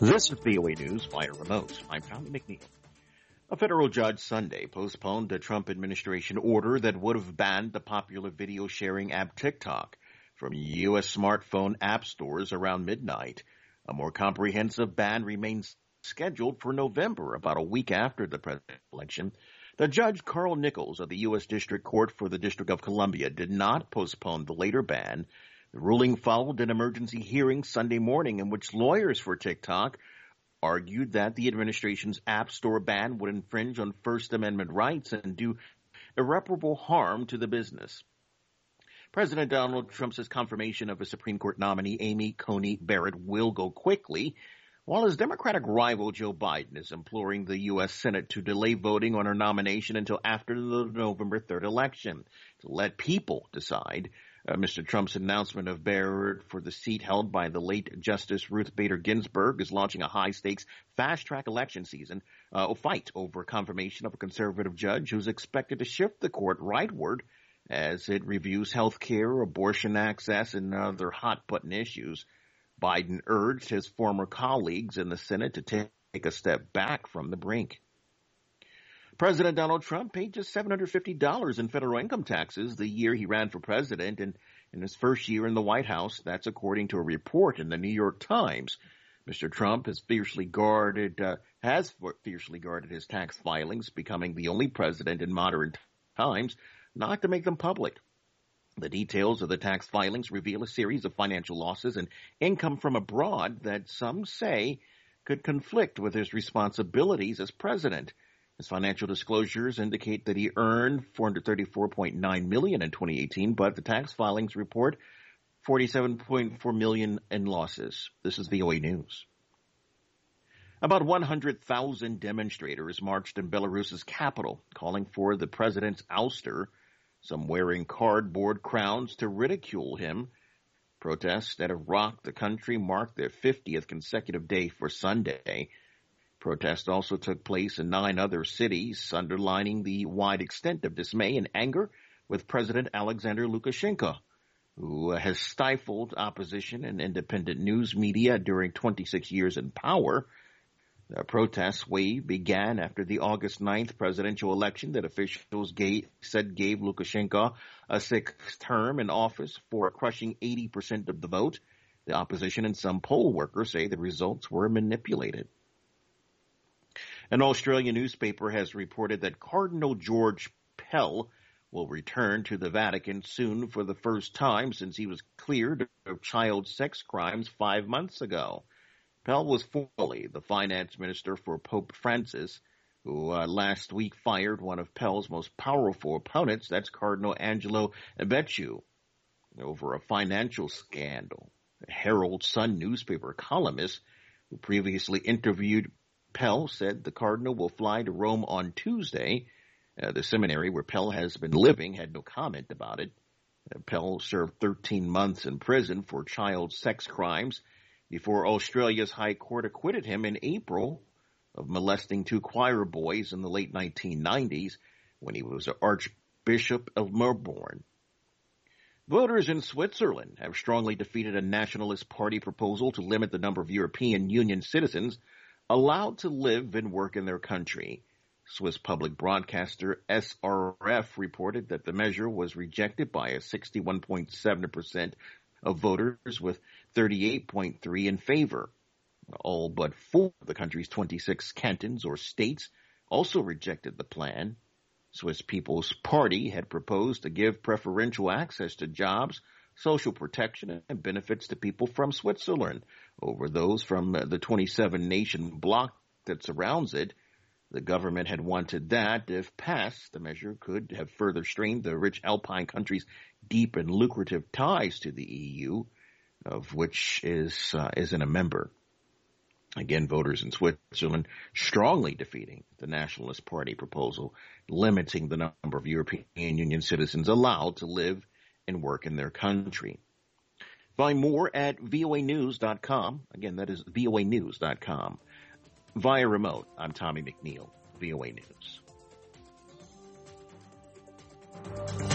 This is VOA News via remote. I'm Tommy McNeil. A federal judge Sunday postponed a Trump administration order that would have banned the popular video sharing app TikTok from U.S. smartphone app stores around midnight. A more comprehensive ban remains scheduled for November, about a week after the presidential election. The judge, Carl Nichols of the U.S. District Court for the District of Columbia, did not postpone the later ban. The ruling followed an emergency hearing Sunday morning in which lawyers for TikTok argued that the administration's App Store ban would infringe on First Amendment rights and do irreparable harm to the business. President Donald Trump's confirmation of a Supreme Court nominee, Amy Coney Barrett, will go quickly, while his Democratic rival, Joe Biden, is imploring the U.S. Senate to delay voting on her nomination until after the November 3rd election to let people decide. Mr. Trump's announcement of Barrett for the seat held by the late Justice Ruth Bader Ginsburg is launching a high-stakes, fast-track election season, a fight over confirmation of a conservative judge who's expected to shift the court rightward as it reviews health care, abortion access, and other hot-button issues. Biden urged his former colleagues in the Senate to take a step back from the brink. President Donald Trump paid just $750 in federal income taxes the year he ran for president, and in his first year in the White House. That's according to a report in the New York Times. Mr. Trump has fiercely guarded his tax filings, becoming the only president in modern times not to make them public. The details of the tax filings reveal a series of financial losses and income from abroad that some say could conflict with his responsibilities as president. His financial disclosures indicate that he earned $434.9 million in 2018, but the tax filings report $47.4 million in losses. This is VOA News. About 100,000 demonstrators marched in Belarus's capital, calling for the president's ouster, some wearing cardboard crowns to ridicule him. Protests that have rocked the country marked their 50th consecutive day for Sunday. Protests also took place in 9 other cities, underlining the wide extent of dismay and anger with President Alexander Lukashenko, who has stifled opposition and independent news media during 26 years in power. The protest wave began after the August 9th presidential election that officials said gave Lukashenko a 6th term in office for a crushing 80% of the vote. The opposition and some poll workers say the results were manipulated. An Australian newspaper has reported that Cardinal George Pell will return to the Vatican soon for the first time since he was cleared of child sex crimes 5 months ago. Pell was formerly the finance minister for Pope Francis, who last week fired one of Pell's most powerful opponents, that's Cardinal Angelo Becciu, over a financial scandal. The Herald Sun newspaper columnist who previously interviewed Pell said the cardinal will fly to Rome on Tuesday. The seminary where Pell has been living had no comment about it. Pell served 13 months in prison for child sex crimes before Australia's High Court acquitted him in April of molesting 2 choir boys in the late 1990s when he was Archbishop of Melbourne. Voters in Switzerland have strongly defeated a nationalist party proposal to limit the number of European Union citizens allowed to live and work in their country. Swiss public broadcaster SRF reported that the measure was rejected by a 61.7% of voters, with 38.3% in favor. All but 4 of the country's 26 cantons or states also rejected the plan. Swiss People's Party had proposed to give preferential access to jobs, social protection, and benefits to people from Switzerland over those from the 27-nation bloc that surrounds it. The government had wanted that. If passed, the measure could have further strained the rich Alpine country's deep and lucrative ties to the EU, of which isn't a member. Again, voters in Switzerland strongly defeating the Nationalist Party proposal, limiting the number of European Union citizens allowed to live and work in their country. Find more at voanews.com. Again, that is voanews.com. Via remote, I'm Tommy McNeil, VOA News.